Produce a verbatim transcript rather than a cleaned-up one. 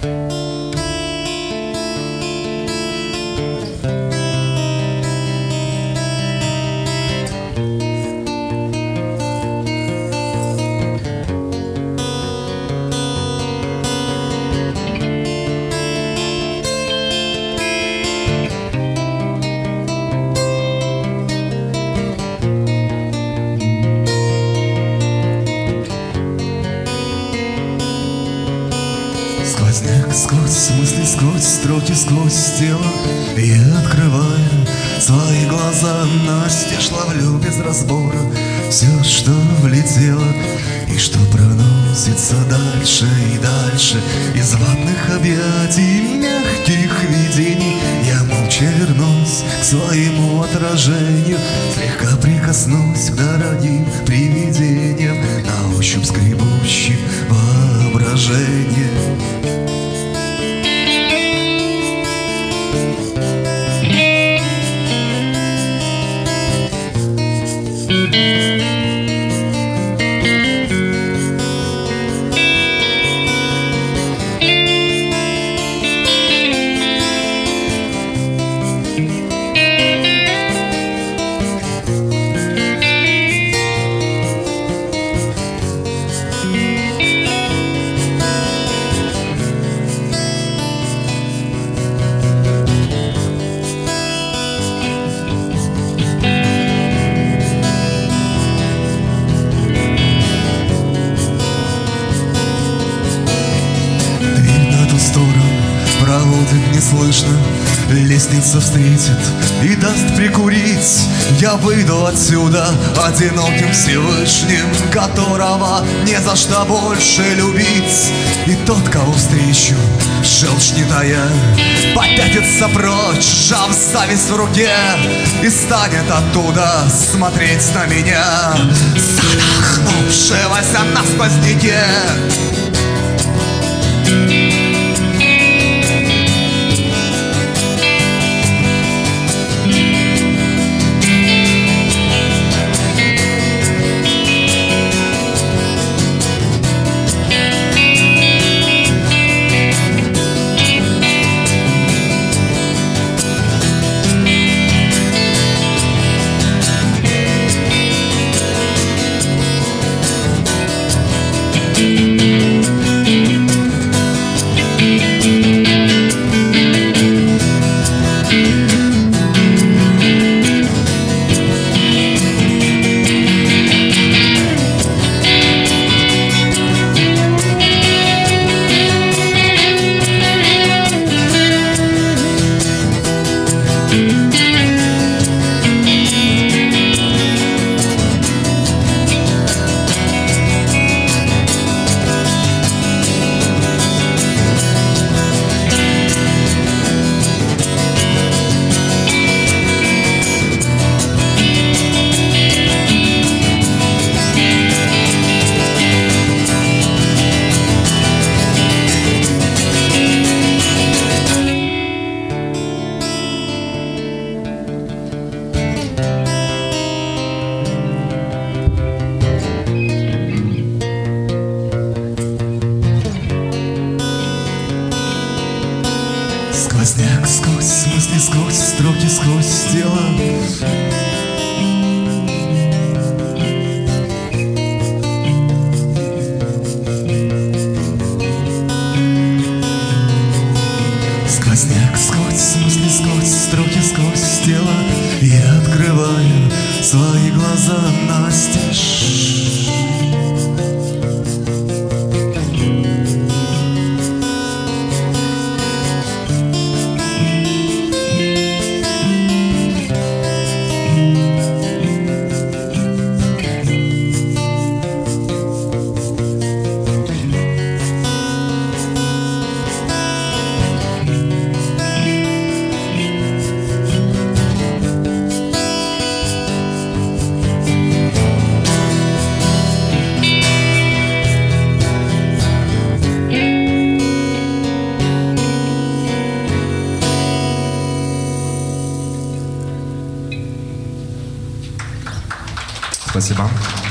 Сквозняк сквозь мысли, сквозь строки, сквозь тело я открываю свои глаза, настежь ловлю без разбора все, что влетело и что проносится дальше и дальше. Из ватных объятий, мягких видений я молча вернусь к своему отражению, слегка прикоснусь к дорогим привидениям, на ощупь скребущим воображение. Проводит не слышно, лестница встретит и даст прикурить. Я выйду отсюда одиноким Всевышним, которого не за что больше любить. И тот, кого встречу, желчь не тая, попятится прочь, сжав зависть в руке, и станет оттуда смотреть на меня, задохнувшегося на сквозняке. Сквозняк сквозь мысли, сквозь строки, сквозь тело. Сквозняк сквозь мысли, сквозь строки, сквозь тело. Я открываю свои глаза настежь. Спасибо.